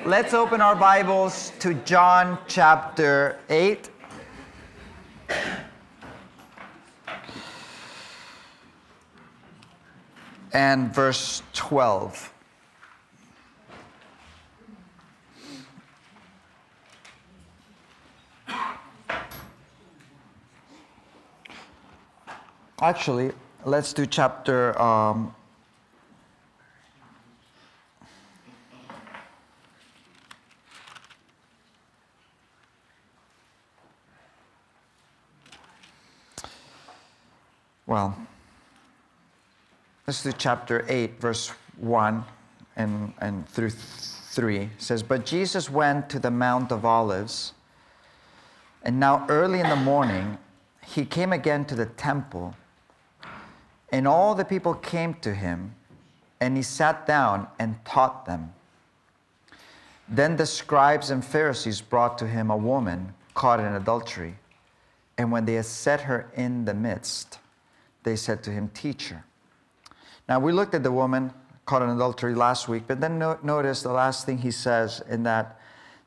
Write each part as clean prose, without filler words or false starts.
Let's open our Bibles to John chapter 8. And verse 12. Actually, let's do chapter let's do chapter 8, verse 1 and through 3. It says, "But Jesus went to the Mount of Olives, and now early in the morning he came again to the temple, and all the people came to him, and he sat down and taught them. Then the scribes and Pharisees brought to him a woman caught in adultery, and when they had set her in the midst, they said to him, 'Teacher.'" Now, we looked at the woman caught in adultery last week, but then notice the last thing he says in that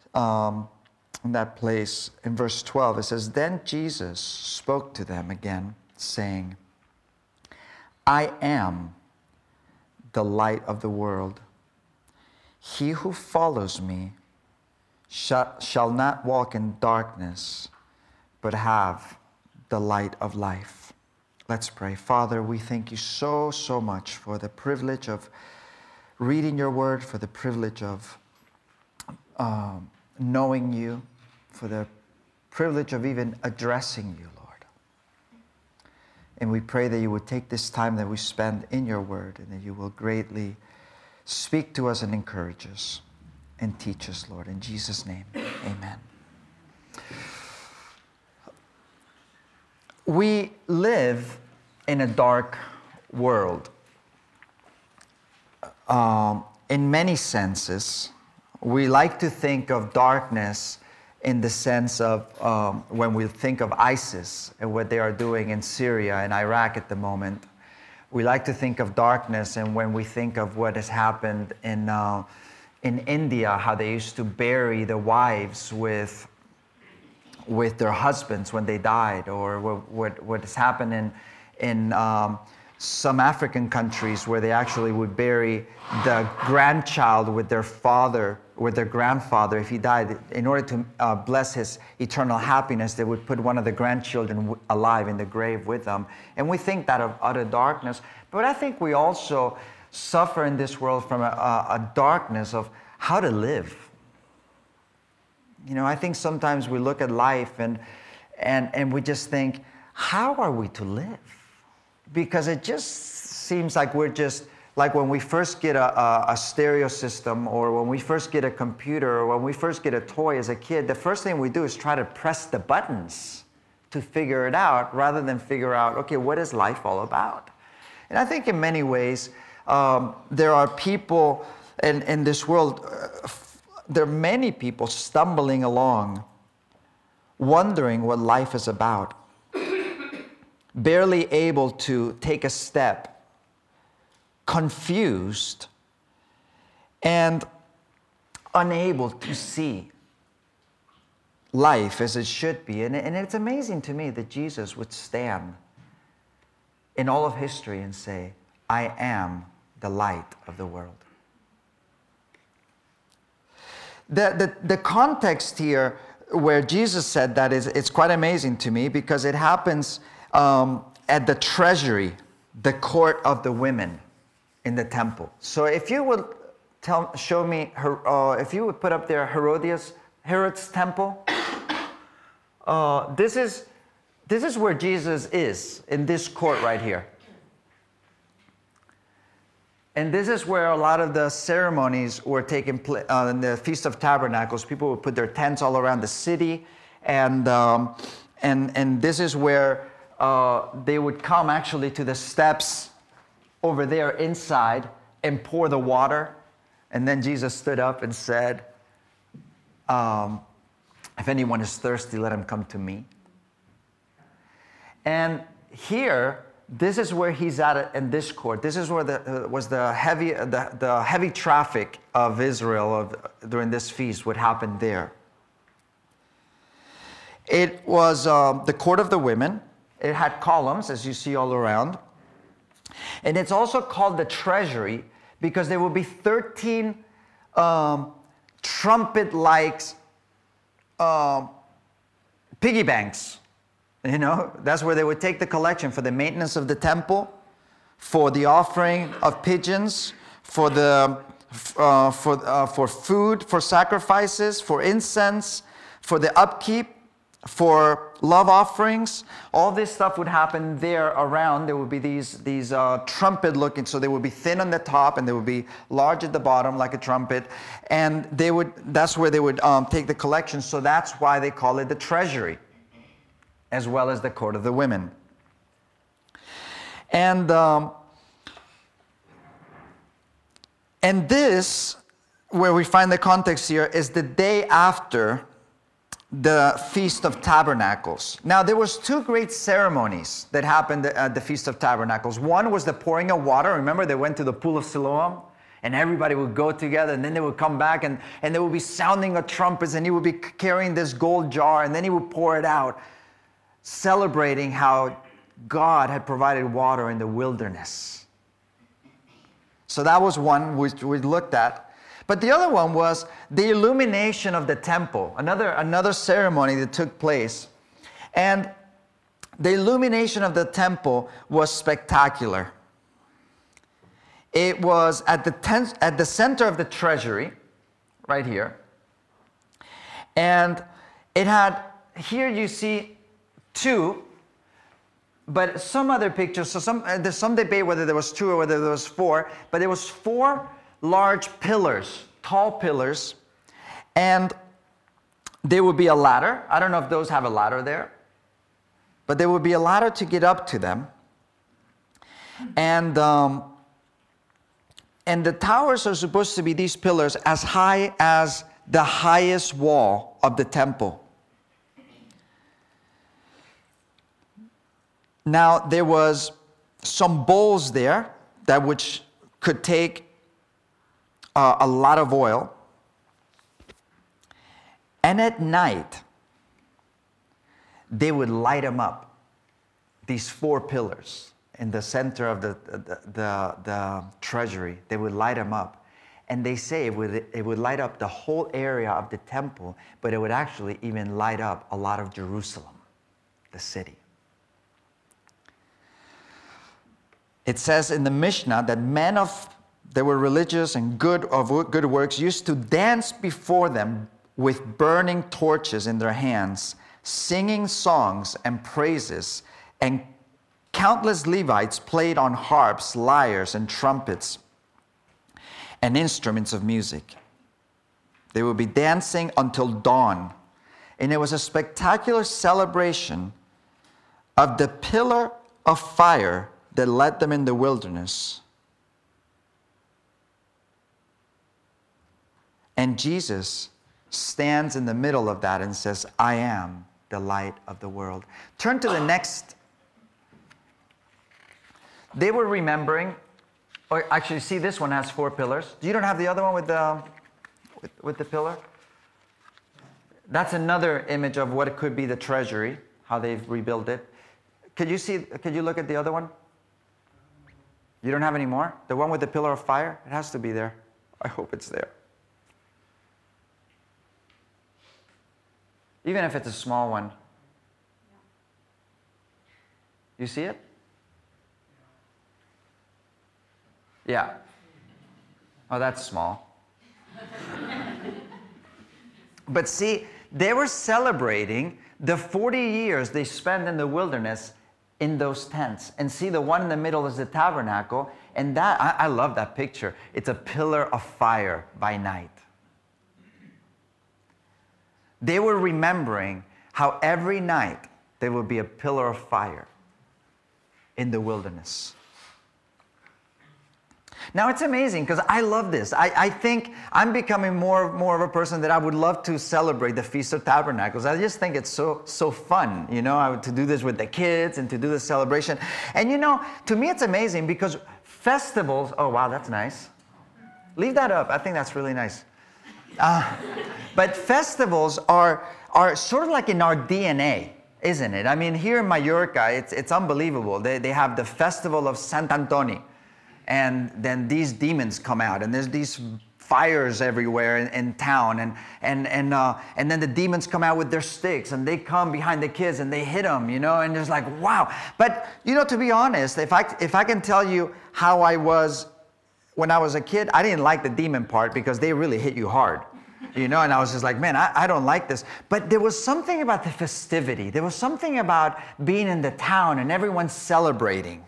place, in verse 12. It says, "Then Jesus spoke to them again, saying, 'I am the light of the world. He who follows me shall not walk in darkness, but have the light of life.'" Let's pray. Father, we thank you so much for the privilege of reading your word, for the privilege of knowing you, for the privilege of even addressing you, Lord. And we pray that you would take this time that we spend in your word and that you will greatly speak to us and encourage us and teach us, Lord. In Jesus' name, amen. We live in a dark world. In many senses, we like to think of darkness in the sense of when we think of ISIS and what they are doing in Syria and Iraq at the moment. We like to think of darkness, and when we think of what has happened in India, how they used to bury the wives with their husbands when they died, or what has happened in some African countries where they actually would bury the grandchild with their grandfather if he died. In order to bless his eternal happiness, they would put one of the grandchildren alive in the grave with them. And we think that of utter darkness. But I think we also suffer in this world from a darkness of how to live. You know, I think sometimes we look at life and we just think, how are we to live? Because it just seems like we're just, like when we first get a stereo system, or when we first get a computer, or when we first get a toy as a kid, the first thing we do is try to press the buttons to figure it out, rather than figure out, okay, what is life all about? And I think in many ways, there are people in this world, there are many people stumbling along, wondering what life is about, barely able to take a step, confused, and unable to see life as it should be. And it's amazing to me that Jesus would stand in all of history and say, "I am the light of the world." The context here where Jesus said that it's quite amazing to me, because it happens at the treasury, the court of the women in the temple. So if you would show me, if you would put up there Herod's temple, this is where Jesus is, in this court right here. And this is where a lot of the ceremonies were taking place. In the Feast of Tabernacles, people would put their tents all around the city, and this is where they would come actually to the steps over there inside and pour the water. And then Jesus stood up and said, "If anyone is thirsty, let him come to me." And here this is where he's at in this court. This is where the heavy traffic of Israel during this feast would happen there. It was the court of the women. It had columns, as you see all around. And it's also called the treasury because there will be 13 trumpet-like piggy banks. You know, that's where they would take the collection for the maintenance of the temple, for the offering of pigeons, for food, for sacrifices, for incense, for the upkeep, for love offerings. All this stuff would happen there around. There would be these trumpet looking, so they would be thin on the top and they would be large at the bottom like a trumpet. And that's where they would take the collection. So that's why they call it the treasury, as well as the court of the women. And this, where we find the context here, is the day after the Feast of Tabernacles. Now, there was two great ceremonies that happened at the Feast of Tabernacles. One was the pouring of water. Remember, they went to the pool of Siloam, and everybody would go together, and then they would come back, and they would be sounding of trumpets, and he would be carrying this gold jar, and then he would pour it out, celebrating how God had provided water in the wilderness. So that was one which we looked at. But the other one was the illumination of the temple, another ceremony that took place. And the illumination of the temple was spectacular. It was at the center of the treasury, right here. And it had, here you see two, but some other pictures, so there's some debate whether there was two or whether there was four, but there was four large pillars, tall pillars, and there would be a ladder. I don't know if those have a ladder there, but there would be a ladder to get up to them. And the towers are supposed to be these pillars as high as the highest wall of the temple. Now, there was some bowls there that which could take a lot of oil. And at night, they would light them up, these four pillars in the center of the treasury. They would light them up. And they say it would light up the whole area of the temple, but it would actually even light up a lot of Jerusalem, the city. It says in the Mishnah that men that were religious and good works used to dance before them with burning torches in their hands, singing songs and praises, and countless Levites played on harps, lyres, and trumpets, and instruments of music. They would be dancing until dawn, and it was a spectacular celebration of the pillar of fire that led them in the wilderness. And Jesus stands in the middle of that and says, I am the light of the world. Turn to the next. They were remembering, or actually, see, this one has four pillars. You don't have the other one with the pillar? That's another image of what it could be the treasury, how they've rebuilt it. Could you look at the other one? You don't have any more? The one with the pillar of fire? It has to be there. I hope it's there. Even if it's a small one. You see it? Yeah. Oh, that's small. But see, they were celebrating the 40 years they spent in the wilderness in those tents. And see, the one in the middle is the tabernacle. And that, I love that picture. It's a pillar of fire by night. They were remembering how every night there would be a pillar of fire in the wilderness. Now it's amazing because I love this. I think I'm becoming more of a person that I would love to celebrate the Feast of Tabernacles. I just think it's so fun, to do this with the kids and to do the celebration. And to me it's amazing because festivals, oh wow, that's nice. Leave that up. I think that's really nice. But festivals are sort of like in our DNA, isn't it? I mean, here in Mallorca, it's unbelievable. They have the festival of Sant Antoni. And then these demons come out, and there's these fires everywhere in town, and then the demons come out with their sticks, and they come behind the kids and they hit them, and it's like, wow. But to be honest, if I can tell you how I was when I was a kid, I didn't like the demon part because they really hit you hard, and I was just like, man, I don't like this. But there was something about the festivity. There was something about being in the town and everyone celebrating.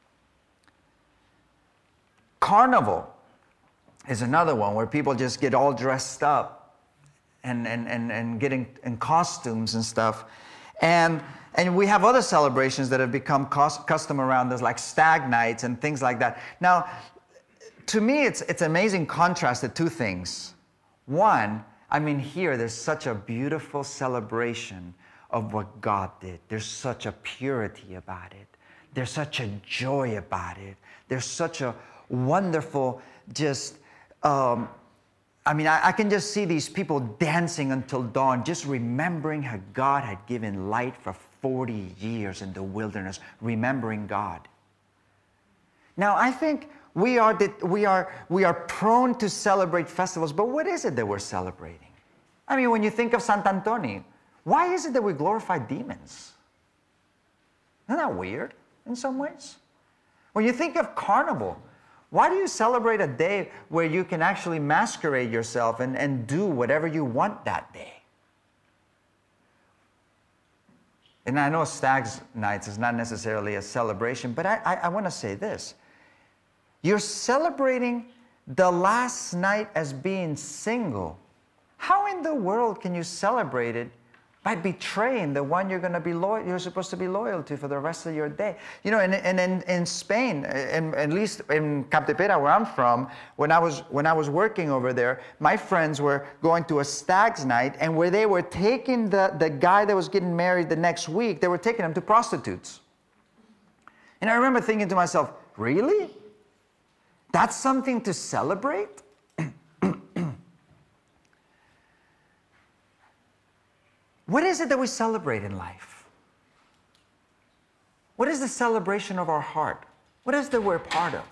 Carnival is another one where people just get all dressed up and getting in costumes and stuff. And we have other celebrations that have become custom around us, like stag nights and things like that. Now, to me, it's amazing contrast to two things. One, I mean, here there's such a beautiful celebration of what God did. There's such a purity about it. There's such a joy about it. There's such a wonderful, I can just see these people dancing until dawn, just remembering how God had given light for 40 years in the wilderness, remembering God. Now, I think we are prone to celebrate festivals, but what is it that we're celebrating? I mean, when you think of Sant Antoni, why is it that we glorify demons? Isn't that weird in some ways? When you think of Carnival, why do you celebrate a day where you can actually masquerade yourself and do whatever you want that day? And I know Stags Nights is not necessarily a celebration, but I want to say this. You're celebrating the last night as being single. How in the world can you celebrate it by betraying the one you're supposed to be loyal to for the rest of your day? In Spain, and at least in Capdepera, where I'm from, when I was working over there, my friends were going to a stag's night, and where they were taking the guy that was getting married the next week, they were taking him to prostitutes. And I remember thinking to myself, really? That's something to celebrate? What is it that we celebrate in life? What is the celebration of our heart? What is it that we're part of?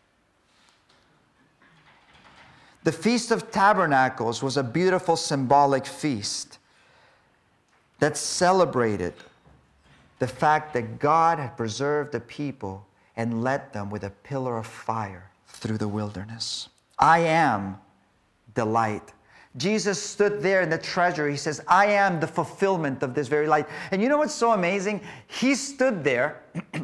The Feast of Tabernacles was a beautiful symbolic feast that celebrated the fact that God had preserved the people and led them with a pillar of fire through the wilderness. I am the light. Jesus stood there in the treasury. He says, I am the fulfillment of this very light. And you know what's so amazing? He stood there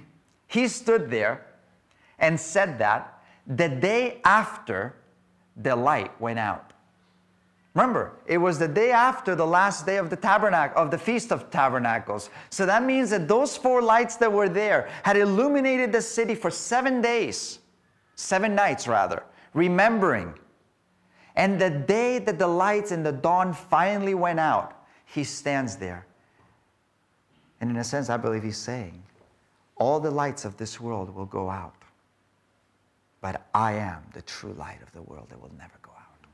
and said that the day after the light went out. Remember, it was the day after the last day of the Feast of Tabernacles. So that means that those 4 lights that were there had illuminated the city for 7 days, 7 nights rather, remembering. And the day that the lights in the dawn finally went out, he stands there. And in a sense, I believe he's saying, all the lights of this world will go out, but I am the true light of the world that will never go out.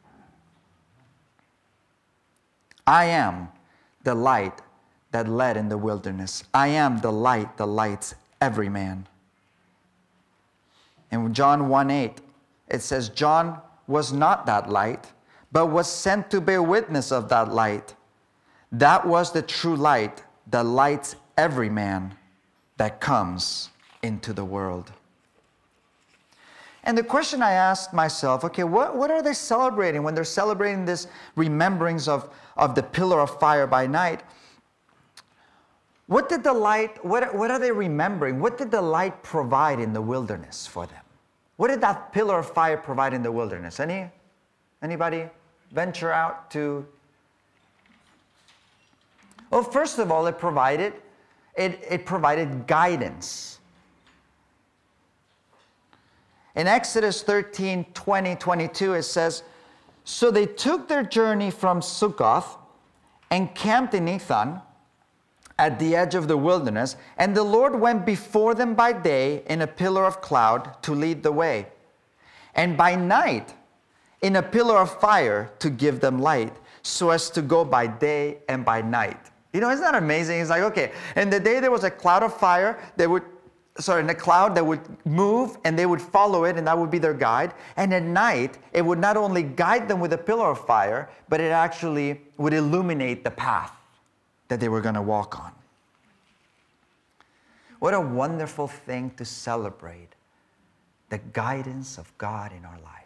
I am the light that led in the wilderness. I am the light that lights every man. In John 1:8, it says, John was not that light, but was sent to bear witness of that light. That was the true light that lights every man that comes into the world. And the question I asked myself, okay, what are they celebrating when they're celebrating this remembrance of the pillar of fire by night? What did the light, what are they remembering? What did the light provide in the wilderness for them? What did that pillar of fire provide in the wilderness? Anybody venture out to? Well, first of all, it provided guidance. In Exodus 13, 20, 22, it says, "So they took their journey from Sukkoth and camped in Ethan at the edge of the wilderness, and the Lord went before them by day in a pillar of cloud to lead the way, and by night in a pillar of fire to give them light, so as to go by day and by night." You know, isn't that amazing? It's like, okay, in the day there was a cloud of fire, in a cloud that would move and they would follow it, and that would be their guide. And at night, it would not only guide them with a pillar of fire, but it actually would illuminate the path that they were going to walk on. What a wonderful thing to celebrate, the guidance of God in our life.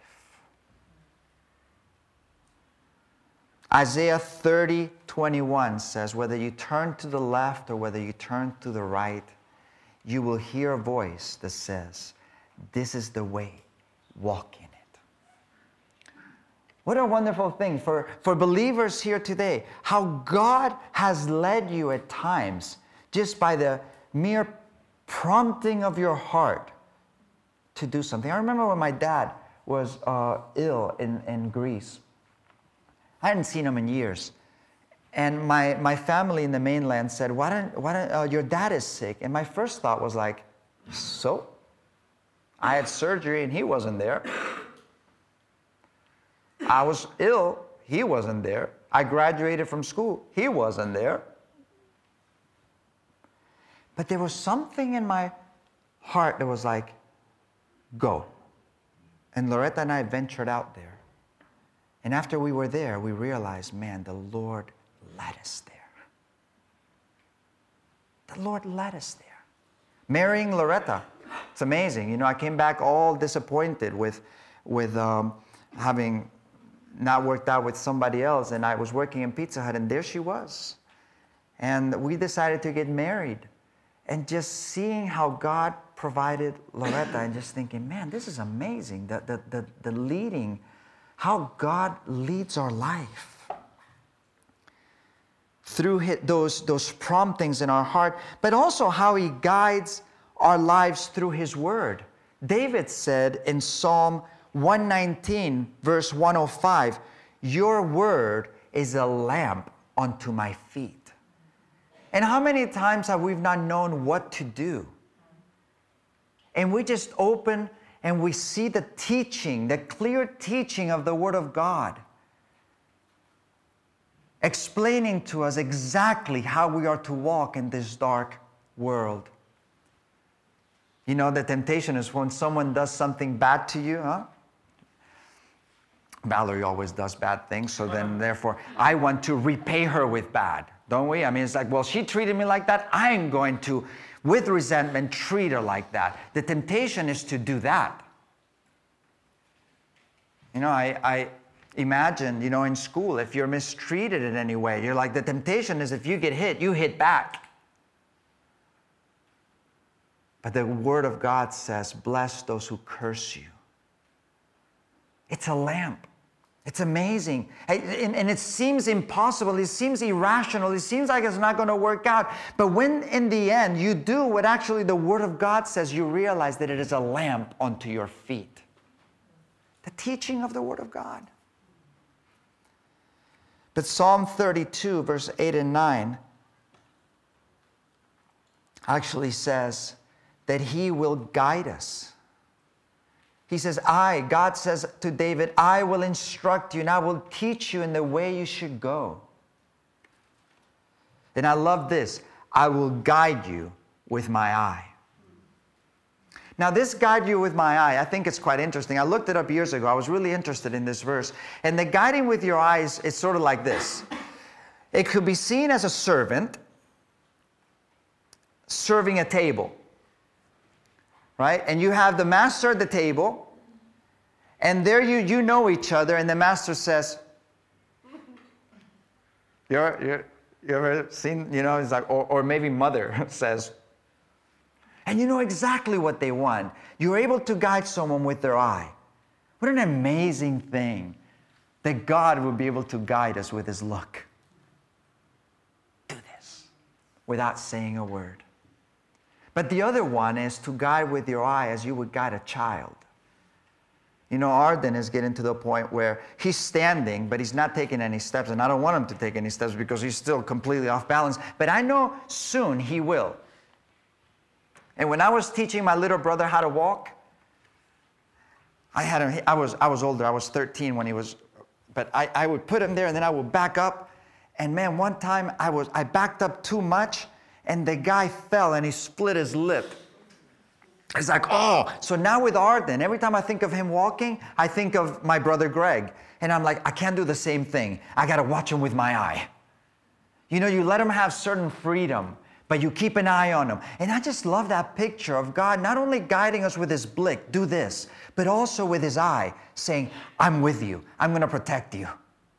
Isaiah 30:21 says, "Whether you turn to the left or whether you turn to the right, you will hear a voice that says, 'This is the way, walk in it.'" What a wonderful thing for believers here today, how God has led you at times just by the mere prompting of your heart to do something. I remember when my dad was ill in Greece. I hadn't seen him in years. And my family in the mainland said, why don't your dad is sick. And my first thought was like, so? I had surgery and he wasn't there. I was ill, he wasn't there. I graduated from school, he wasn't there. But there was something in my heart that was like, go. And Loretta and I ventured out there. And after we were there, we realized, man, the Lord led us there. The Lord led us there. Marrying Loretta, it's amazing. You know, I came back all disappointed with having not worked out with somebody else, and I was working in Pizza Hut, and there she was. And we decided to get married. And just seeing how God provided Loretta and just thinking, man, this is amazing. The leading, how God leads our life through those promptings in our heart, but also how He guides our lives through His Word. David said in Psalm 119, verse 105, "Your word is a lamp unto my feet." And how many times have we not known what to do? And we just open and we see the teaching, the clear teaching of the Word of God, explaining to us exactly how we are to walk in this dark world. You know, the temptation is when someone does something bad to you, huh? Valerie always does bad things, so then therefore I want to repay her with bad, don't we? I mean, it's like, well, she treated me like that, I'm going to, with resentment, treat her like that. The temptation is to do that. You know, I imagine, you know, in school, if you're mistreated in any way, you're like, the temptation is if you get hit, you hit back. But the Word of God says, bless those who curse you. It's a lamp. It's amazing. And it seems impossible. It seems irrational. It seems like it's not going to work out. But when in the end you do what actually the Word of God says, you realize that it is a lamp unto your feet. The teaching of the Word of God. But Psalm 32, verse 8 and 9 actually says that He will guide us. He says, God says to David, I will instruct you and I will teach you in the way you should go. And I love this, I will guide you with my eye. Now this guide you with my eye, I think it's quite interesting. I looked it up years ago. I was really interested in this verse. And the guiding with your eyes is sort of like this. It could be seen as a servant serving a table. Right? And you have the master at the table, and there you know each other, and the master says, you ever seen, you know, it's like, or maybe mother says, and you know exactly what they want. You're able to guide someone with their eye. What an amazing thing that God would be able to guide us with His look. Do this without saying a word. But the other one is to guide with your eye as you would guide a child. You know, Arden is getting to the point where he's standing, but he's not taking any steps. And I don't want him to take any steps because he's still completely off balance. But I know soon he will. And when I was teaching my little brother how to walk, I was older. I was 13 when he was, but I would put him there and then I would back up. And man, one time I backed up too much and the guy fell and he split his lip. It's like, oh. So now with Arden, every time I think of him walking, I think of my brother Greg. And I'm like, I can't do the same thing. I got to watch him with my eye. You know, you let him have certain freedom, but you keep an eye on him. And I just love that picture of God not only guiding us with his blick, do this, but also with his eye, saying, I'm with you. I'm going to protect you.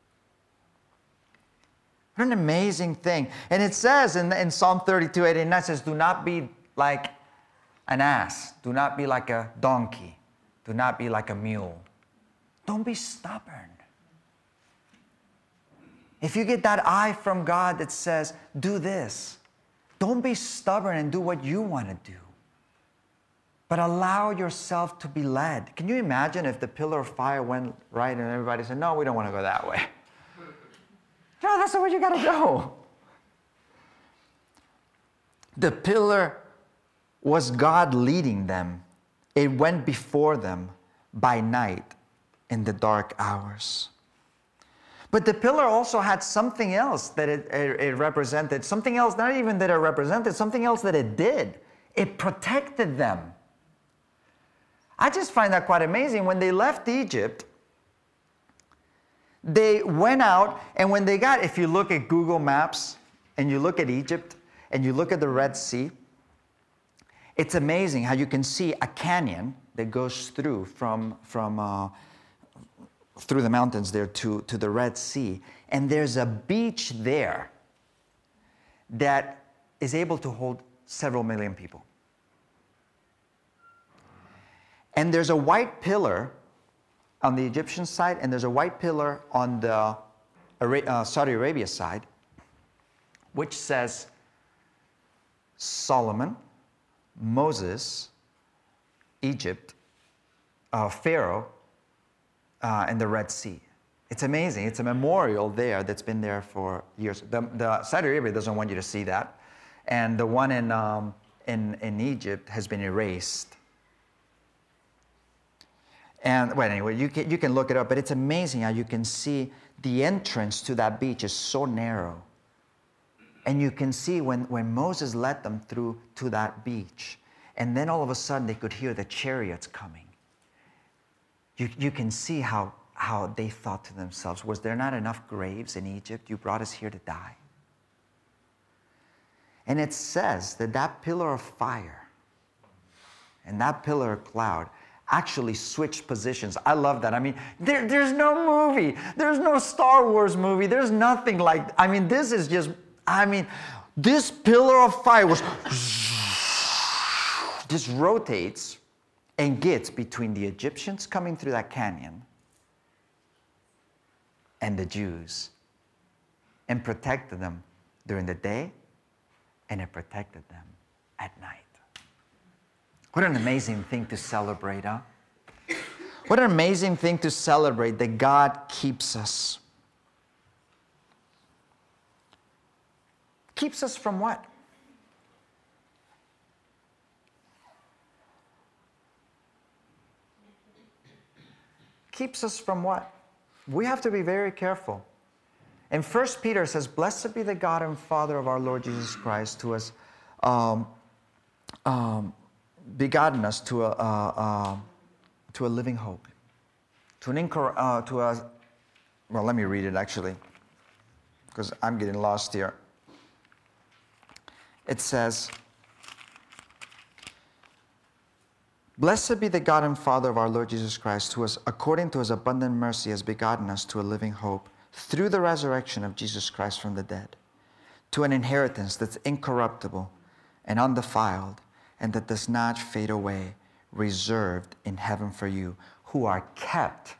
What an amazing thing. And it says in Psalm 32, 8 and 9, it says, do not be like an ass. Do not be like a donkey. Do not be like a mule. Don't be stubborn. If you get that eye from God that says, do this, don't be stubborn and do what you want to do. But allow yourself to be led. Can you imagine if the pillar of fire went right and everybody said, no, we don't want to go that way. No, that's the way you got to go. The pillar was God leading them. It went before them by night in the dark hours. But the pillar also had something else that it represented. Something else, not even that it represented, something else that it did. It protected them. I just find that quite amazing. When they left Egypt, they went out, and when they got, if you look at Google Maps, and you look at Egypt, and you look at the Red Sea, it's amazing how you can see a canyon that goes through from through the mountains there to the Red Sea. And there's a beach there that is able to hold several million people. And there's a white pillar on the Egyptian side, and there's a white pillar on the Saudi Arabia side, which says Solomon, Moses, Egypt, Pharaoh, and the Red Sea. It's amazing. It's a memorial there that's been there for years. The Saudi Arabia doesn't want you to see that, and the one in Egypt has been erased. And well, anyway, you can look it up, but it's amazing how you can see the entrance to that beach is so narrow. And you can see when Moses led them through to that beach, and then all of a sudden they could hear the chariots coming. You can see how they thought to themselves, was there not enough graves in Egypt? You brought us here to die. And it says that pillar of fire and that pillar of cloud actually switched positions. I love that. I mean, there's no movie. There's no Star Wars movie. There's nothing like, I mean, this is just, I mean, this pillar of fire was just rotates and gets between the Egyptians coming through that canyon and the Jews and protected them during the day, and it protected them at night. What an amazing thing to celebrate, huh? What an amazing thing to celebrate that God keeps us. Keeps us from what? Keeps us from what? We have to be very careful. And 1 Peter says, blessed be the God and Father of our Lord Jesus Christ, who has begotten us to a living hope. Well, let me read it actually, because I'm getting lost here. It says, blessed be the God and Father of our Lord Jesus Christ, who has, according to his abundant mercy, has begotten us to a living hope through the resurrection of Jesus Christ from the dead, to an inheritance that's incorruptible and undefiled, and that does not fade away, reserved in heaven for you, who are kept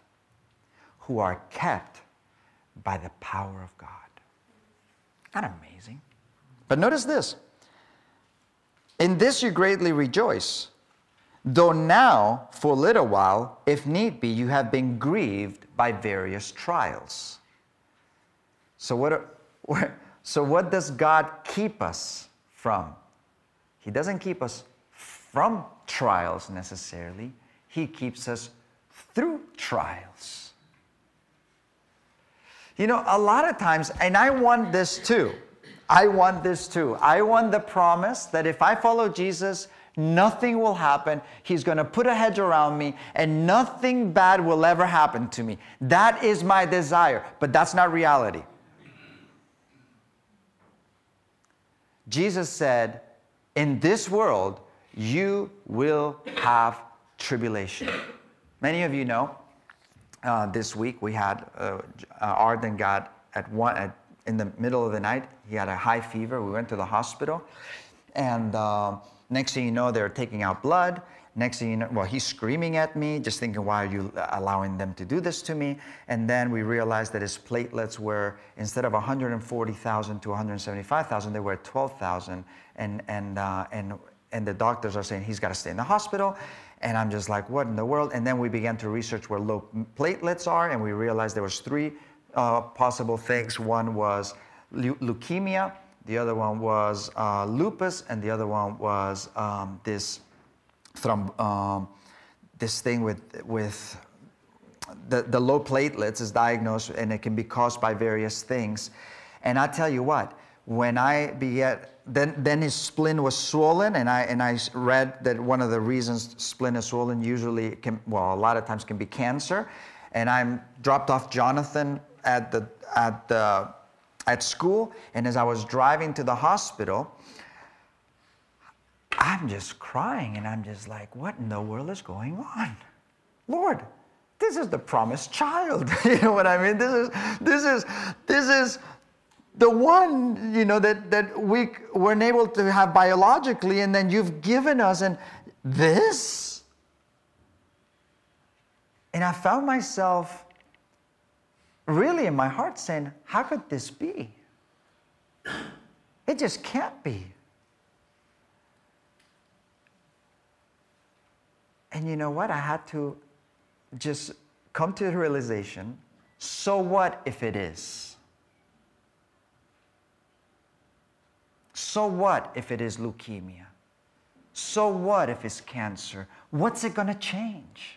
by the power of God. Isn't that amazing? But notice this. In this you greatly rejoice, Though now, for a little while, if need be, you have been grieved by various trials. So what does God keep us from? He doesn't keep us from trials necessarily. He keeps us through trials. You know, a lot of times, and I want this too. I want the promise that if I follow Jesus, nothing will happen. He's going to put a hedge around me and nothing bad will ever happen to me. That is my desire, but that's not reality. Jesus said, in this world, you will have tribulation. Many of you know, this week we had, Arden got in the middle of the night, he had a high fever. We went to the hospital, and next thing you know, they're taking out blood. Next thing you know, well, he's screaming at me, just thinking, why are you allowing them to do this to me? And then we realized that his platelets were, instead of 140,000 to 175,000, they were at 12,000. And the doctors are saying he's got to stay in the hospital. And I'm just like, what in the world? And then we began to research where low platelets are, and we realized there was three possible things. One was leukemia, the other one was lupus, and the other one was this thing with the low platelets is diagnosed, and it can be caused by various things. And I tell you what, when I began, then his spleen was swollen, and I read that one of the reasons spleen is swollen usually a lot of times can be cancer. And I'm dropped off Jonathan at school, and as I was driving to the hospital, I'm just crying, and I'm just like, what in the world is going on? Lord, this is the promised child. You know what I mean? This is the one, you know, that we weren't able to have biologically, and then you've given us, and this? And I found myself really in my heart saying, how could this be? It just can't be. And you know what? I had to just come to the realization, so what if it is? So what if it is leukemia? So what if it's cancer? What's it going to change?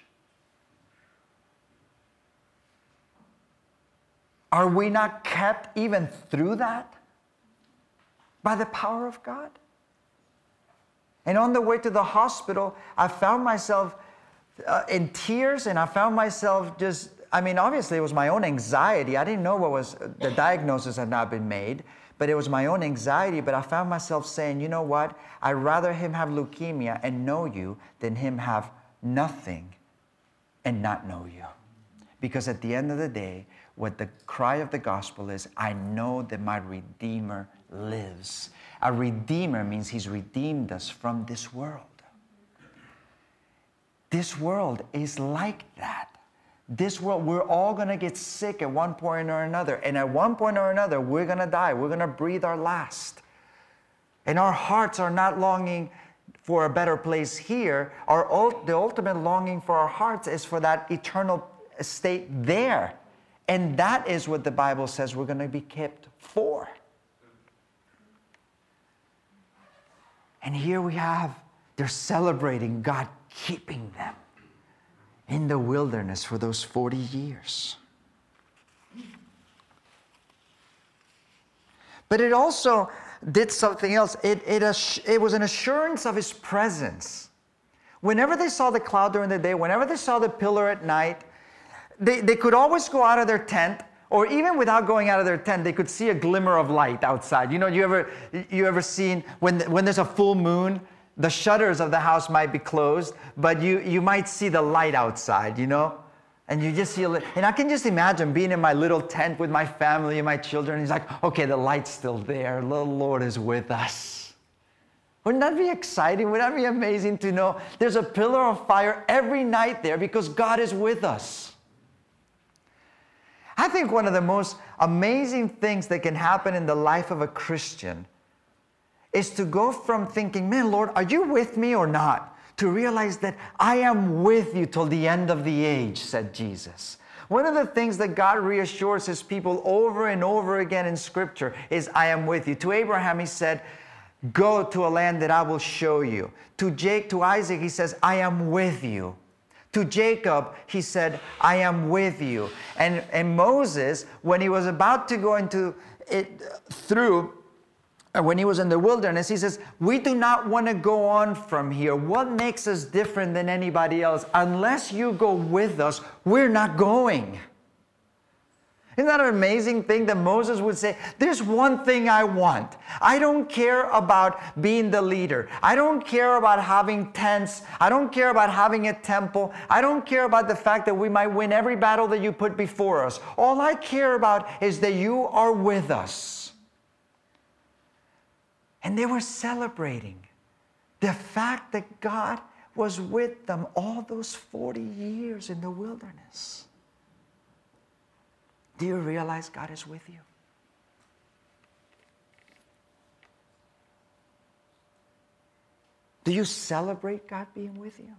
Are we not kept even through that by the power of God? And on the way to the hospital, I found myself in tears, and I found myself obviously it was my own anxiety. I didn't know the diagnosis had not been made, but it was my own anxiety. But I found myself saying, you know what? I'd rather him have leukemia and know you than him have nothing and not know you. Because at the end of the day, what the cry of the gospel is, I know that my Redeemer lives. A Redeemer means he's redeemed us from this world. This world is like that. This world, we're all going to get sick at one point or another. And at one point or another, we're going to die. We're going to breathe our last. And our hearts are not longing for a better place here. The ultimate longing for our hearts is for that eternal state there. And that is what the Bible says we're going to be kept for. And here we have, they're celebrating God keeping them in the wilderness for those 40 years. But it also did something else. It was an assurance of his presence. Whenever they saw the cloud during the day, whenever they saw the pillar at night, they could always go out of their tent, or even without going out of their tent, they could see a glimmer of light outside. You know, you ever seen when there's a full moon, the shutters of the house might be closed, but you might see the light outside, you know? And you just see and I can just imagine being in my little tent with my family and my children. And he's like, okay, the light's still there. The Lord is with us. Wouldn't that be exciting? Wouldn't that be amazing to know there's a pillar of fire every night there because God is with us? I think one of the most amazing things that can happen in the life of a Christian is to go from thinking, man, Lord, are you with me or not? to realize that I am with you till the end of the age, said Jesus. One of the things that God reassures his people over and over again in Scripture is, I am with you. To Abraham, he said, go to a land that I will show you. To Isaac, he says, I am with you. To Jacob, he said, I am with you. And Moses, when he was about to go into it when he was in the wilderness, he says, we do not want to go on from here. What makes us different than anybody else? Unless you go with us, we're not going. Isn't that an amazing thing that Moses would say, there's one thing I want. I don't care about being the leader. I don't care about having tents. I don't care about having a temple. I don't care about the fact that we might win every battle that you put before us. All I care about is that you are with us. And they were celebrating the fact that God was with them all those 40 years in the wilderness. Do you realize God is with you? Do you celebrate God being with you?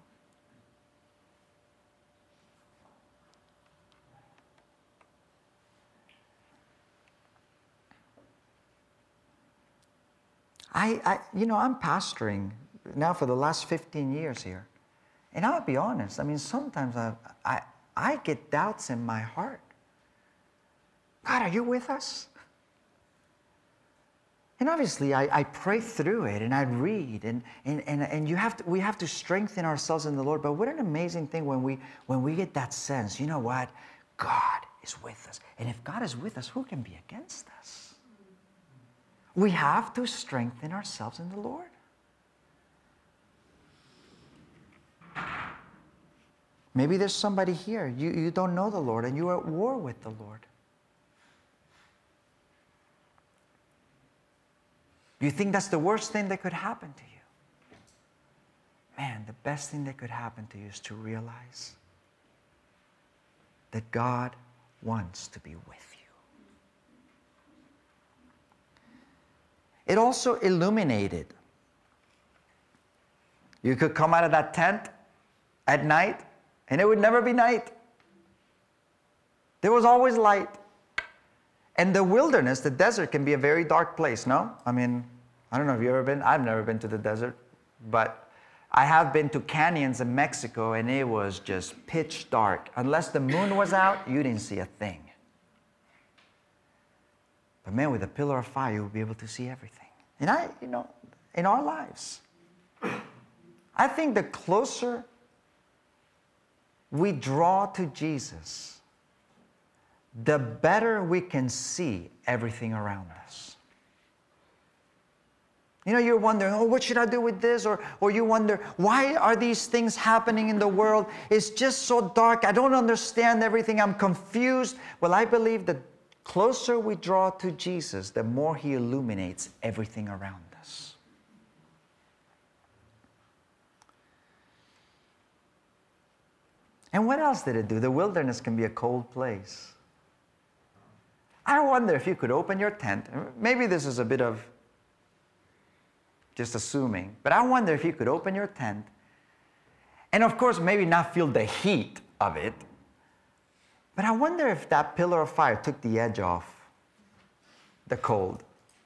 I'm pastoring now for the last 15 years here. And I'll be honest, sometimes I get doubts in my heart. God, are you with us? And obviously, I pray through it and I read, and we have to strengthen ourselves in the Lord. But what an amazing thing when we get that sense, you know what? God is with us. And if God is with us, who can be against us? We have to strengthen ourselves in the Lord. Maybe there's somebody here, you don't know the Lord and you are at war with the Lord. You think that's the worst thing that could happen to you. Man, the best thing that could happen to you is to realize that God wants to be with you. It also illuminated. You could come out of that tent at night and it would never be night. There was always light. And the wilderness, the desert, can be a very dark place, no? I don't know if you've ever been. I've never been to the desert. But I have been to canyons in Mexico and it was just pitch dark. Unless the moon was out, you didn't see a thing. But man, with a pillar of fire, you'll be able to see everything. And in our lives, I think the closer we draw to Jesus, the better we can see everything around us. You're wondering, what should I do with this? Or you wonder, why are these things happening in the world? It's just so dark. I don't understand everything. I'm confused. Well, I believe that closer we draw to Jesus, the more he illuminates everything around us. And what else did it do? The wilderness can be a cold place. I wonder if you could open your tent. Maybe this is a bit of just assuming, but I wonder if you could open your tent and, of course, maybe not feel the heat of it. But I wonder if that pillar of fire took the edge off the cold.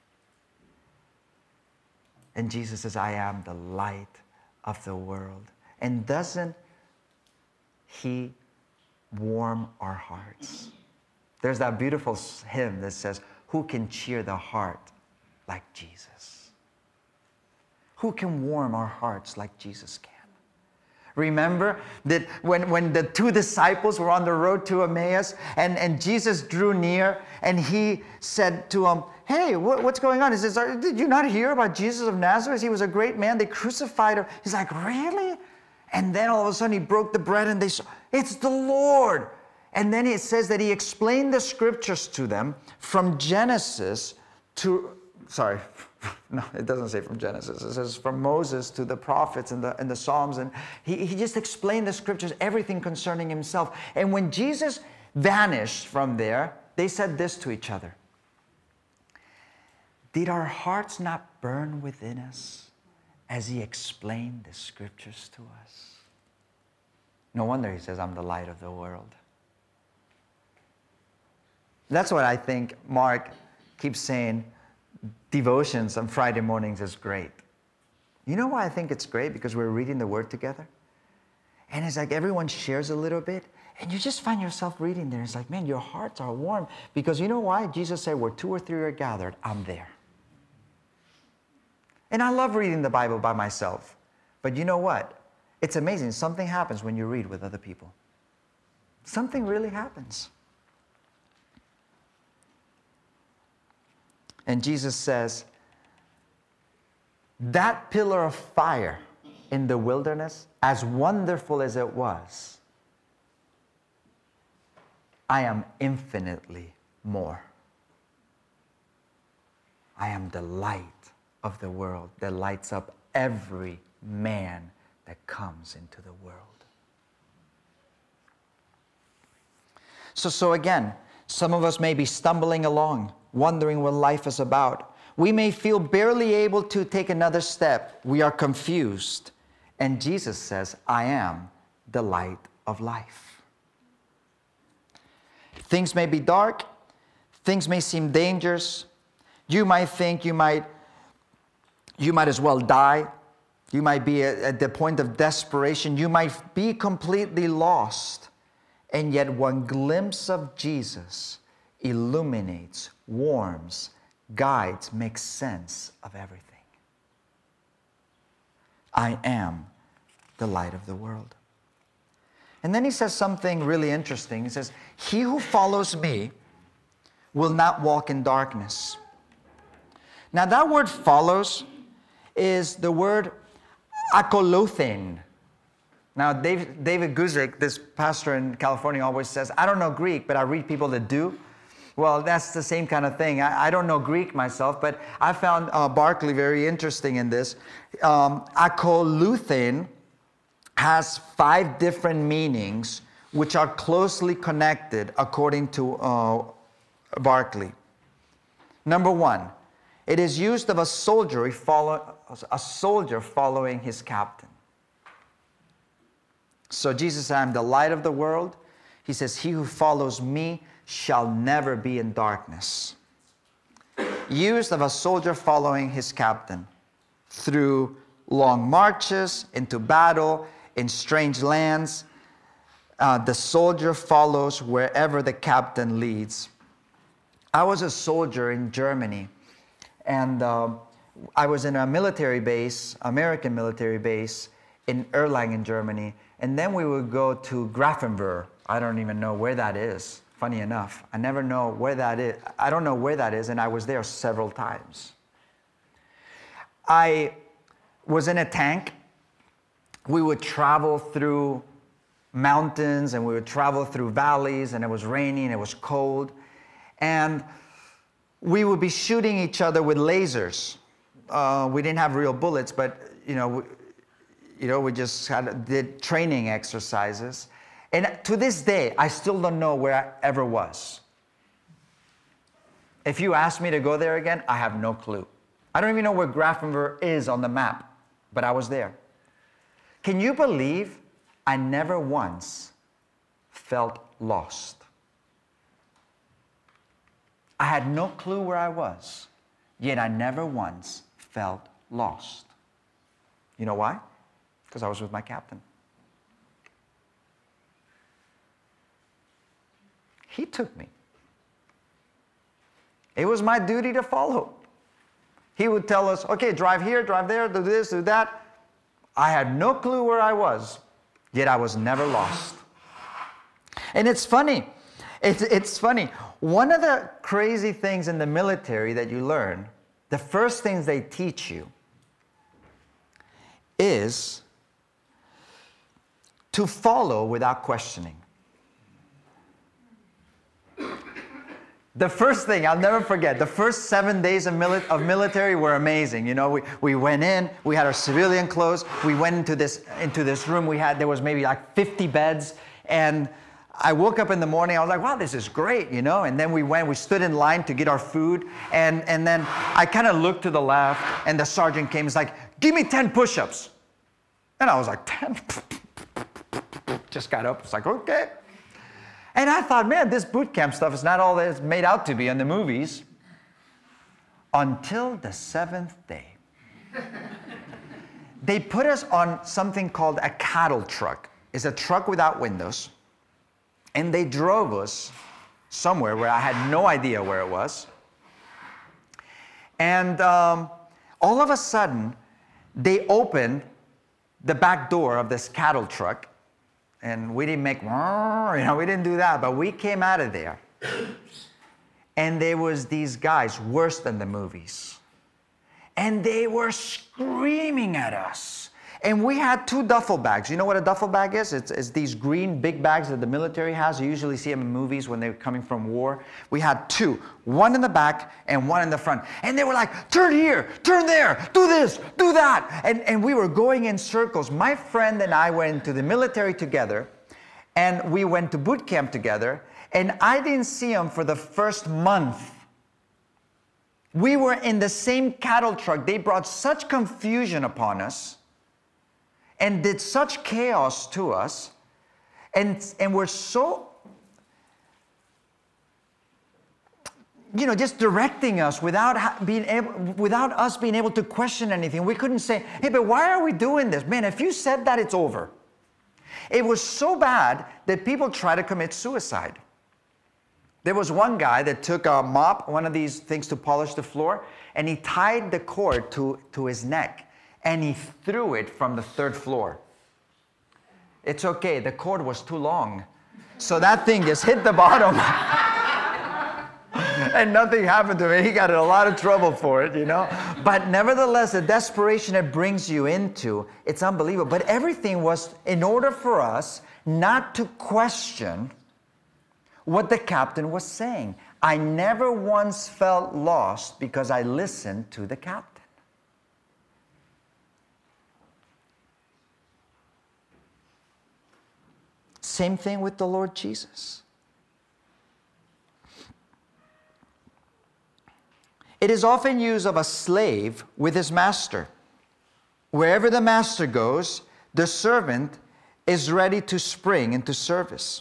And Jesus says, I am the light of the world. And doesn't he warm our hearts? There's that beautiful hymn that says, who can cheer the heart like Jesus? Who can warm our hearts like Jesus can? Remember that when the two disciples were on the road to Emmaus and Jesus drew near and he said to them, hey, what's going on? He says, did you not hear about Jesus of Nazareth? He was a great man. They crucified him. He's like, really? And then all of a sudden he broke the bread and they saw, it's the Lord. And then it says that he explained the scriptures to them from Genesis to, no, it doesn't say from Genesis. It says from Moses to the prophets and the Psalms. And he just explained the scriptures, everything concerning himself. And when Jesus vanished from there, they said this to each other. Did our hearts not burn within us as he explained the scriptures to us. No wonder he says, I'm the light of the world. That's what I think Mark keeps saying, devotions on Friday mornings is great. You know why I think it's great? Because we're reading the Word together. And it's like everyone shares a little bit, and you just find yourself reading there. It's like, man, your hearts are warm. Because you know why? Jesus said, where 2 or 3 are gathered, I'm there. And I love reading the Bible by myself. But you know what? It's amazing. Something happens when you read with other people. Something really happens. And Jesus says, that pillar of fire in the wilderness, as wonderful as it was, I am infinitely more. I am the light of the world that lights up every man that comes into the world. So again, some of us may be stumbling along, wondering what life is about. We may feel barely able to take another step. We are confused. And Jesus says, I am the light of life. Things may be dark. Things may seem dangerous. You might think you might as well die. You might be at the point of desperation. You might be completely lost. And yet one glimpse of Jesus illuminates, warms, guides, makes sense of everything. I am the light of the world. And then he says something really interesting. He says, he who follows me will not walk in darkness. Now that word follows is the word akolothen. Now David Guzik, this pastor in California, always says, I don't know Greek, but I read people that do. Well, that's the same kind of thing. I don't know Greek myself, but I found Barclay very interesting in this. Akoluthen has 5 different meanings, which are closely connected according to Barclay. Number 1, it is used of a soldier following his captain. So Jesus said, I'm the light of the world. He says, he who follows me shall never be in darkness. Used of a soldier following his captain through long marches, into battle, in strange lands. The soldier follows wherever the captain leads. I was a soldier in Germany, and I was in a military base, American military base, in Erlangen, Germany, and then we would go to Grafenwoehr. I don't even know where that is. Funny enough, I never know where that is. I don't know where that is, and I was there several times. I was in a tank. We would travel through mountains, and we would travel through valleys, and it was raining, it was cold, and we would be shooting each other with lasers. We didn't have real bullets, but we just did training exercises. And to this day, I still don't know where I ever was. If you ask me to go there again, I have no clue. I don't even know where Grafenwoehr is on the map, but I was there. Can you believe I never once felt lost? I had no clue where I was, yet I never once felt lost. You know why? Because I was with my captain. He took me. It was my duty to follow. He would tell us, okay, drive here, drive there, do this, do that. I had no clue where I was, yet I was never lost. And it's funny. It's funny. One of the crazy things in the military that you learn, the first things they teach you is to follow without questioning. The first thing, I'll never forget, the first 7 days of military were amazing. You know, we went in, we had our civilian clothes, we went into this room, there was maybe like 50 beds, and I woke up in the morning, I was like, wow, this is great, you know, and then we stood in line to get our food, and then I kind of looked to the left, and the sergeant came, he's like, give me 10 push-ups. And I was like, 10? Just got up. It's like, okay. And I thought, man, this boot camp stuff is not all that it's made out to be in the movies. Until the 7th day. They put us on something called a cattle truck. It's a truck without windows. And they drove us somewhere where I had no idea where it was. And all of a sudden, they opened the back door of this cattle truck. And we didn't make, we didn't do that. But we came out of there. And there was these guys, worse than the movies. And they were screaming at us. And we had 2 duffel bags. You know what a duffel bag is? It's these green big bags that the military has. You usually see them in movies when they're coming from war. We had 2, one in the back and one in the front. And they were like, turn here, turn there, do this, do that. And we were going in circles. My friend and I went to the military together, and we went to boot camp together, and I didn't see him for the first month. We were in the same cattle truck. They brought such confusion upon us and did such chaos to us, and were so, just directing us without us being able to question anything. We couldn't say, hey, but why are we doing this? Man, if you said that, it's over. It was so bad that people tried to commit suicide. There was one guy that took a mop, one of these things to polish the floor, and he tied the cord to his neck, and he threw it from the 3rd floor. It's okay, the cord was too long. So that thing just hit the bottom. And nothing happened to him. He got in a lot of trouble for it, But nevertheless, the desperation it brings you into, it's unbelievable. But everything was in order for us not to question what the captain was saying. I never once felt lost because I listened to the captain. Same thing with the Lord Jesus. It is often used of a slave with his master. Wherever the master goes, the servant is ready to spring into service.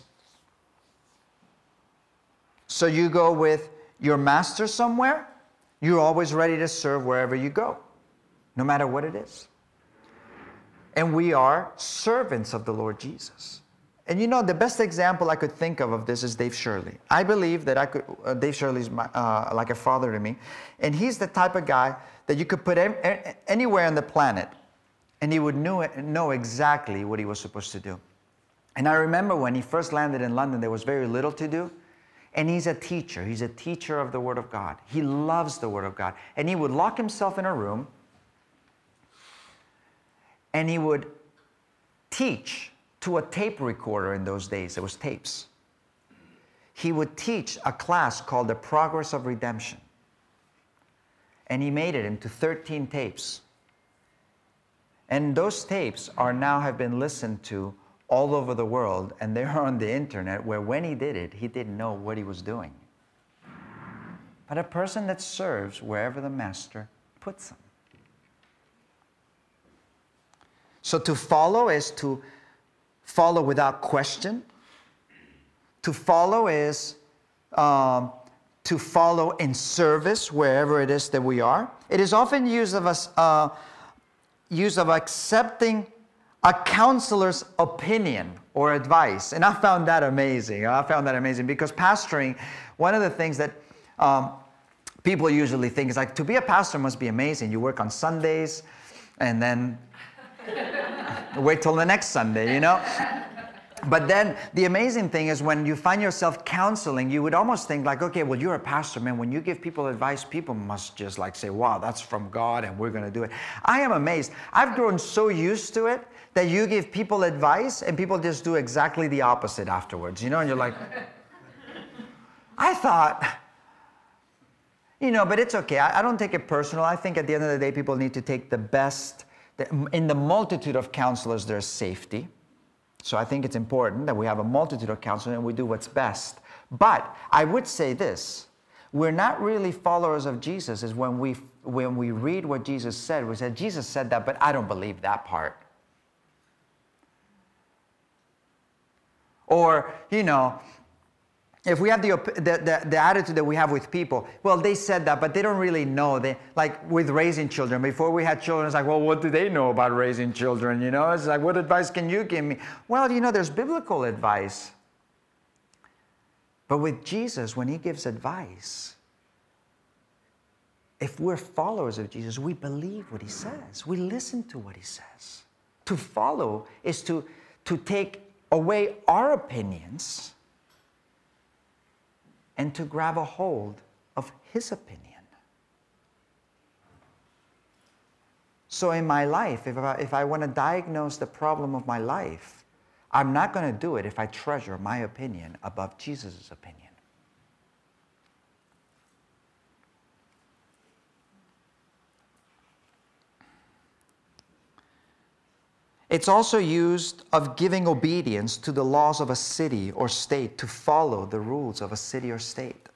So you go with your master somewhere, you're always ready to serve wherever you go, no matter what it is. And we are servants of the Lord Jesus. And the best example I could think of this is Dave Shirley. I believe that Dave Shirley is like a father to me. And he's the type of guy that you could put anywhere on the planet, and he would know exactly what he was supposed to do. And I remember when he first landed in London, there was very little to do. And he's a teacher. He's a teacher of the Word of God. He loves the Word of God. And he would lock himself in a room, and he would teach to a tape recorder in those days. It was tapes. He would teach a class called The Progress of Redemption. And he made it into 13 tapes. And those tapes have been listened to all over the world, and they're on the internet, where when he did it, he didn't know what he was doing. But a person that serves wherever the master puts him. So to follow is to follow without question. To follow is to follow in service wherever it is that we are. It is often used of accepting a counselor's opinion or advice. And I found that amazing. Because pastoring, one of the things that people usually think is like, to be a pastor must be amazing. You work on Sundays and then wait till the next Sunday, But then the amazing thing is when you find yourself counseling, you would almost think like, okay, well, you're a pastor, man. When you give people advice, people must just like say, wow, that's from God and we're going to do it. I am amazed. I've grown so used to it that you give people advice and people just do exactly the opposite afterwards, and you're like, I thought, but it's okay. I don't take it personal. I think at the end of the day, people need to take the best. In the multitude of counselors, there's safety. So I think it's important that we have a multitude of counselors and we do what's best. But I would say this, we're not really followers of Jesus is when we read what Jesus said. We said, Jesus said that, but I don't believe that part. Or, if we have the attitude that we have with people, well, they said that, but they don't really know. They, like with raising children, before we had children, it's like, well, what do they know about raising children? It's like, what advice can you give me? Well, there's biblical advice. But with Jesus, when he gives advice, if we're followers of Jesus, we believe what he says. We listen to what he says. To follow is to take away our opinions and to grab a hold of his opinion. So in my life, if I want to diagnose the problem of my life, I'm not going to do it if I treasure my opinion above Jesus' opinion. It's also used of giving obedience to the laws of a city or state, to follow the rules of a city or state.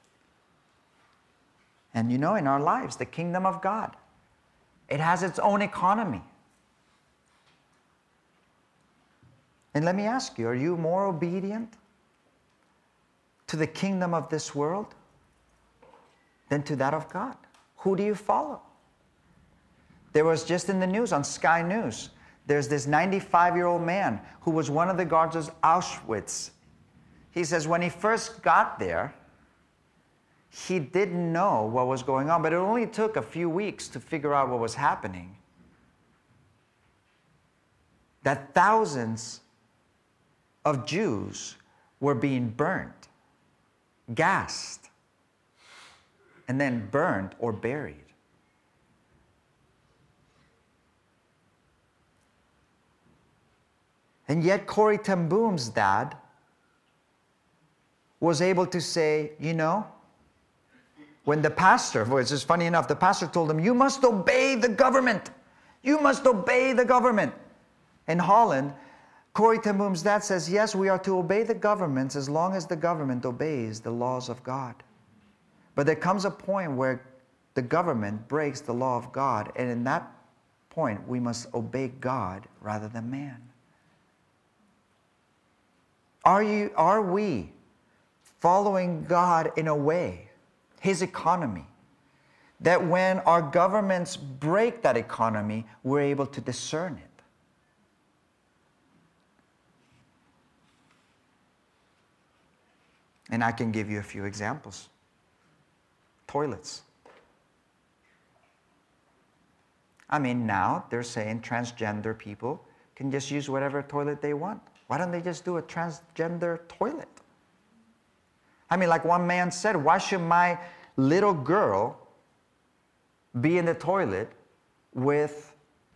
And in our lives, the kingdom of God, it has its own economy. And let me ask you, are you more obedient to the kingdom of this world than to that of God? Who do you follow? There was just in the news, on Sky News, there's this 95-year-old man who was one of the guards of Auschwitz. He says when he first got there, he didn't know what was going on, but it only took a few weeks to figure out what was happening. That thousands of Jews were being burnt, gassed, and then burned or buried. And yet Corrie ten Boom's dad was able to say, when the pastor, which is funny enough, the pastor told him, you must obey the government. You must obey the government. In Holland, Corrie ten Boom's dad says, yes, we are to obey the governments as long as the government obeys the laws of God. But there comes a point where the government breaks the law of God, and in that point, we must obey God rather than man. Are we following God in a way, his economy, that when our governments break that economy, we're able to discern it? And I can give you a few examples. Toilets. Now they're saying transgender people can just use whatever toilet they want. Why don't they just do a transgender toilet? Like one man said, why should my little girl be in the toilet with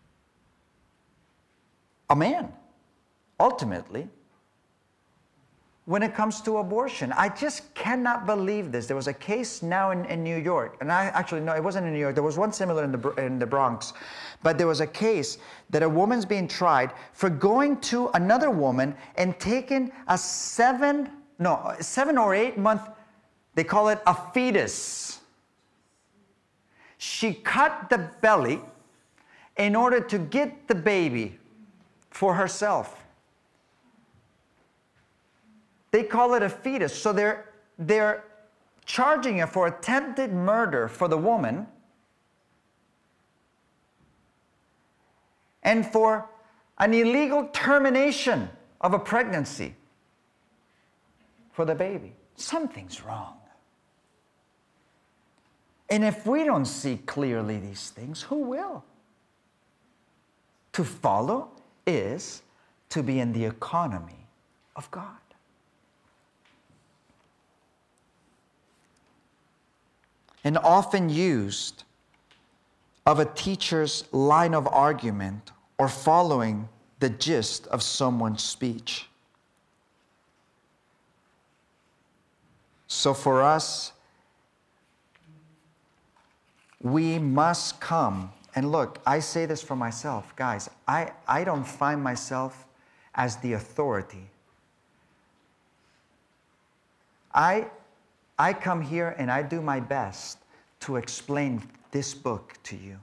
a man? Ultimately, when it comes to abortion, I just cannot believe this. There was a case now in New York, and it wasn't in New York. There was one similar in the Bronx, but there was a case that a woman's being tried for going to another woman and taking a 7 or 8 month, they call it a fetus. She cut the belly in order to get the baby for herself. They call it a fetus. So they're charging her for attempted murder for the woman and for an illegal termination of a pregnancy for the baby. Something's wrong. And if we don't see clearly these things, who will? To follow is to be in the economy of God. And often used of a teacher's line of argument or following the gist of someone's speech. So for us, we must come, and look, I say this for myself, guys, I don't find myself as the authority. I I come here and I do my best to explain this book to you.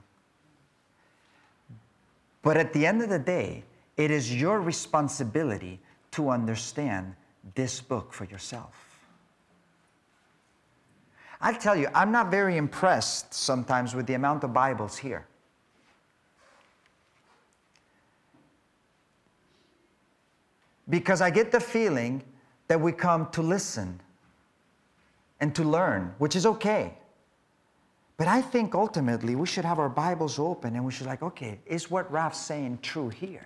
But at the end of the day, it is your responsibility to understand this book for yourself. I tell you, I'm not very impressed sometimes with the amount of Bibles here. Because I get the feeling that we come to listen and to learn, which is okay. But I think ultimately we should have our Bibles open and we should like, okay, is what Raf's saying true here?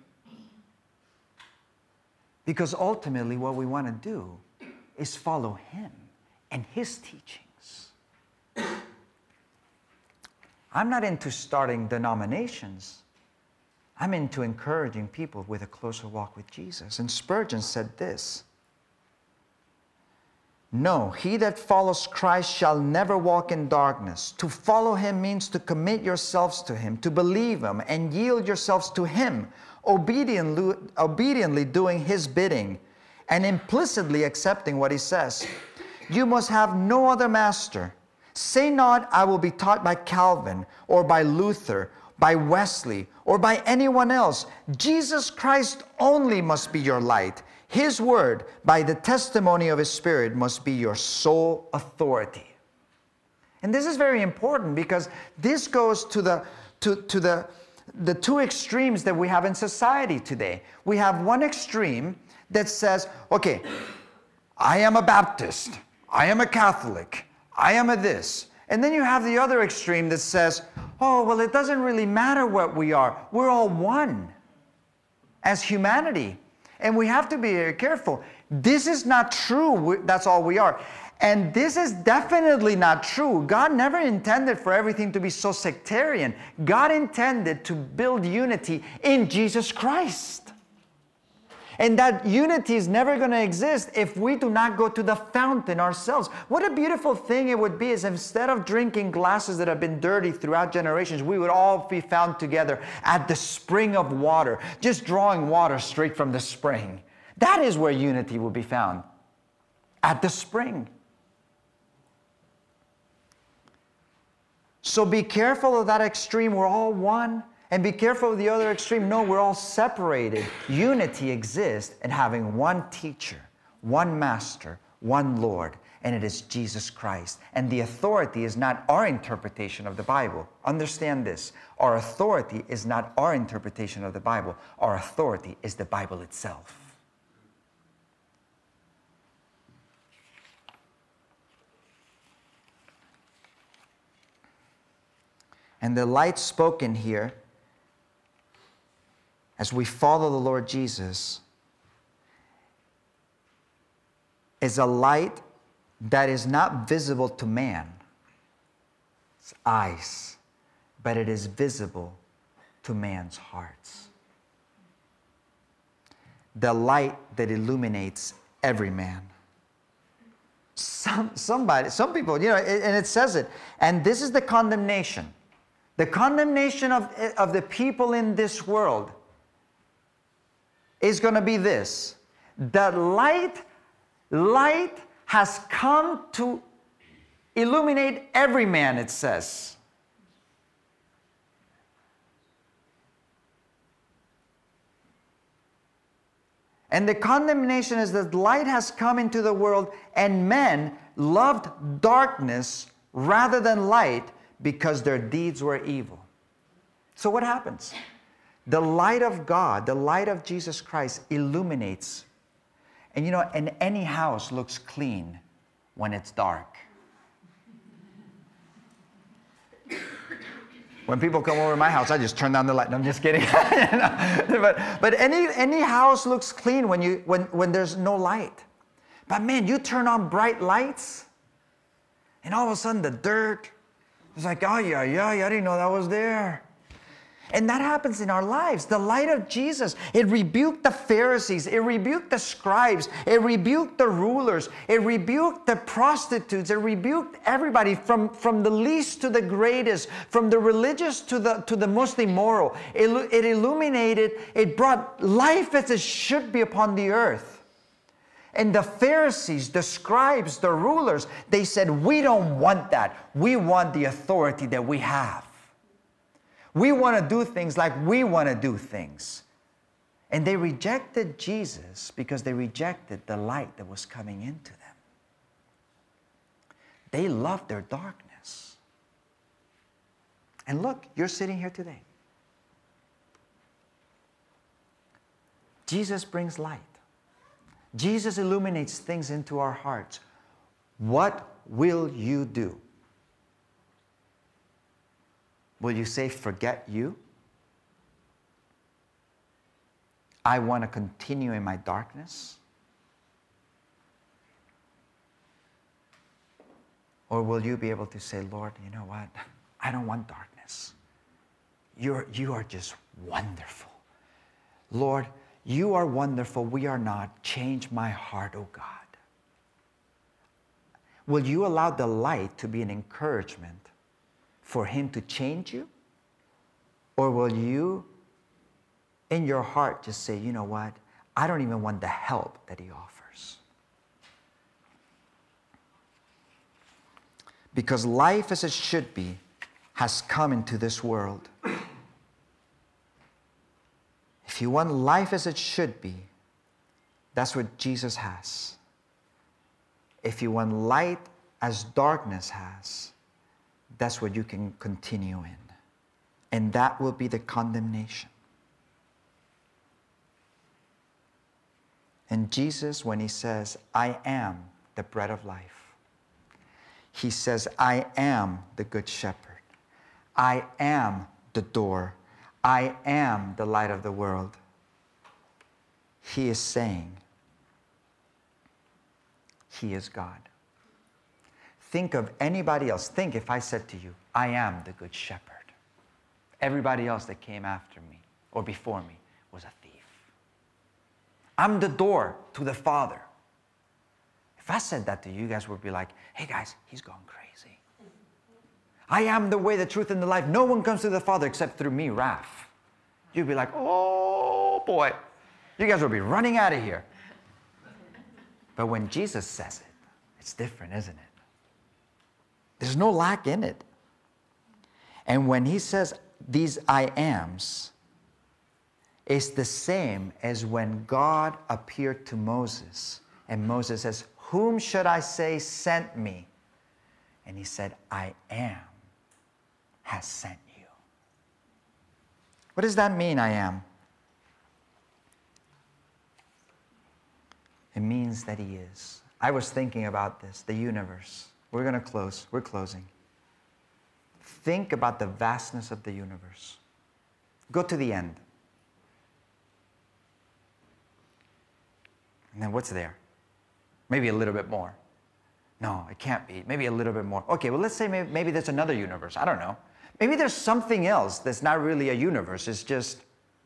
Because ultimately what we want to do is follow him and his teachings. I'm not into starting denominations. I'm into encouraging people with a closer walk with Jesus. And Spurgeon said this: "No, he that follows Christ shall never walk in darkness. To follow him means to commit yourselves to him, to believe him, and yield yourselves to him, obediently doing his bidding, and implicitly accepting what he says. You must have no other master. Say not, I will be taught by Calvin, or by Luther, by Wesley, or by anyone else. Jesus Christ only must be your light. His word, by the testimony of his Spirit, must be your sole authority." And this is very important because this goes to the two extremes that we have in society today. We have one extreme that says, okay, I am a Baptist, I am a Catholic, I am a this. And then you have the other extreme that says, oh, well, it doesn't really matter what we are. We're all one as humanity. And we have to be very careful. This is not true. That's all we are. And this is definitely not true. God never intended for everything to be so sectarian. God intended to build unity in Jesus Christ. And that unity is never going to exist if we do not go to the fountain ourselves. What a beautiful thing it would be is instead of drinking glasses that have been dirty throughout generations, we would all be found together at the spring of water, just drawing water straight from the spring. That is where unity will be found, at the spring. So be careful of that extreme. We're all one. And be careful of the other extreme. No, we're all separated. Unity exists in having one teacher, one master, one Lord, and it is Jesus Christ. And the authority is not our interpretation of the Bible. Understand this. Our authority is not our interpretation of the Bible. Our authority is the Bible itself. And the light spoken here, as we follow the Lord Jesus, is a light that is not visible to man's eyes, but it is visible to man's hearts. The light that illuminates every man. Some people, and it says it, and this is the condemnation. The condemnation of the people in this world is going to be this: that light has come to illuminate every man, it says. And the condemnation is that light has come into the world and men loved darkness rather than light because their deeds were evil. So what happens? The light of God, the light of Jesus Christ illuminates. And and any house looks clean when it's dark. When people come over to my house, I just turn down the light. No, I'm just kidding. But any house looks clean when there's no light. But man, you turn on bright lights, and all of a sudden the dirt is like, oh yeah, I didn't know that was there. And that happens in our lives. The light of Jesus, it rebuked the Pharisees, it rebuked the scribes, it rebuked the rulers, it rebuked the prostitutes, it rebuked everybody from the least to the greatest, from the religious to the most immoral. It illuminated, it brought life as it should be upon the earth. And the Pharisees, the scribes, the rulers, they said, we don't want that. We want the authority that we have. We want to do things like we want to do things. And they rejected Jesus because they rejected the light that was coming into them. They loved their darkness. And look, you're sitting here today. Jesus brings light. Jesus illuminates things into our hearts. What will you do? Will you say, forget you? I want to continue in my darkness? Or will you be able to say, Lord, you know what? I don't want darkness. You are just wonderful. Lord, you are wonderful. We are not. Change my heart, oh God. Will you allow the light to be an encouragement for Him to change you? Or will you, in your heart, just say, you know what? I don't even want the help that He offers. Because life as it should be has come into this world. If you want life as it should be, that's what Jesus has. If you want light as darkness has, that's what you can continue in. And that will be the condemnation. And Jesus, when He says, I am the bread of life, He says, I am the good shepherd. I am the door. I am the light of the world. He is saying, He is God. Think of anybody else. Think if I said to you, I am the good shepherd. Everybody else that came after me or before me was a thief. I'm the door to the Father. If I said that to you, you guys would be like, hey guys, he's going crazy. I am the way, the truth, and the life. No one comes to the Father except through me, Raph. You'd be like, oh boy. You guys will be running out of here. But when Jesus says it, it's different, isn't it? There's no lack in it. And when He says these I ams, it's the same as when God appeared to Moses. And Moses says, whom should I say sent me? And He said, I am has sent you. What does that mean, I am? It means that He is. I was thinking about this, the universe. We're going to close. We're closing. Think about the vastness of the universe. Go to the end. And then what's there? Maybe a little bit more. No, it can't be. Maybe a little bit more. Okay, well, let's say maybe there's another universe. I don't know. Maybe there's something else that's not really a universe. It's just,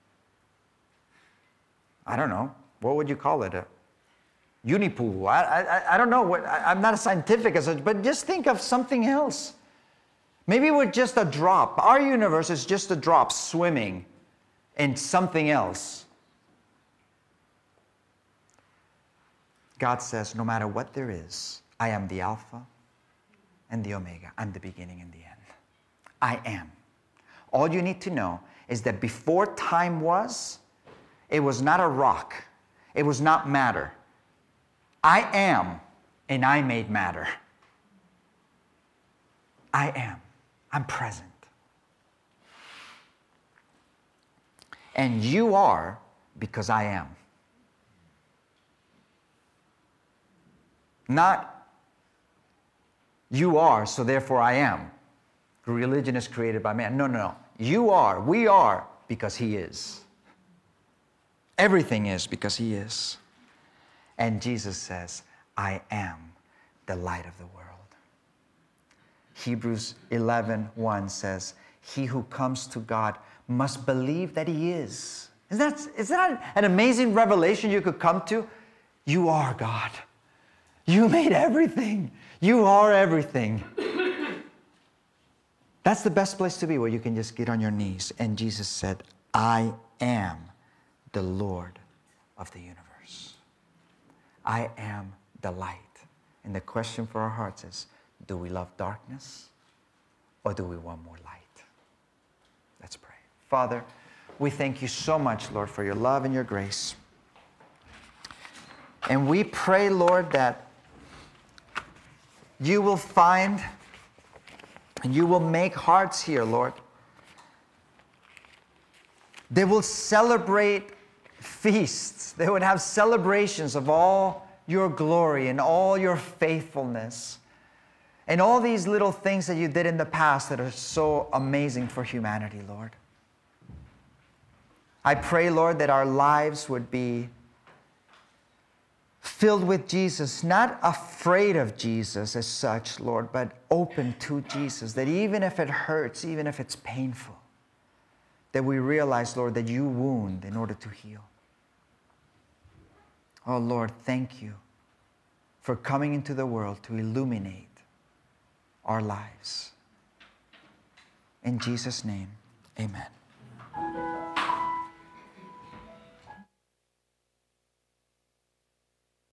I don't know. What would you call it? A unipool. I don't know. I'm not a scientific as such, but just think of something else. Maybe we're just a drop. Our universe is just a drop swimming in something else. God says, no matter what there is, I am the Alpha and the Omega. I'm the beginning and the end. I am. All you need to know is that before time was, it was not a rock. It was not matter. I am, and I made matter. I am. I'm present. And you are because I am. Not you are, so therefore I am. Religion is created by man. No. You are, we are, because He is. Everything is because He is. And Jesus says, I am the light of the world. Hebrews 11:1 says, he who comes to God must believe that He is. Is that an amazing revelation you could come to? You are God. You made everything. You are everything. That's the best place to be, where you can just get on your knees. And Jesus said, I am the Lord of the universe. I am the light. And the question for our hearts is, do we love darkness or do we want more light? Let's pray. Father, we thank you so much, Lord, for your love and your grace. And we pray, Lord, that you will find and you will make hearts here, Lord. They will celebrate feasts. They would have celebrations of all your glory and all your faithfulness and all these little things that you did in the past that are so amazing for humanity, Lord. I pray, Lord, that our lives would be filled with Jesus, not afraid of Jesus as such, Lord, but open to Jesus, that even if it hurts, even if it's painful, that we realize, Lord, that you wound in order to heal. Oh, Lord, thank you for coming into the world to illuminate our lives. In Jesus' name, amen.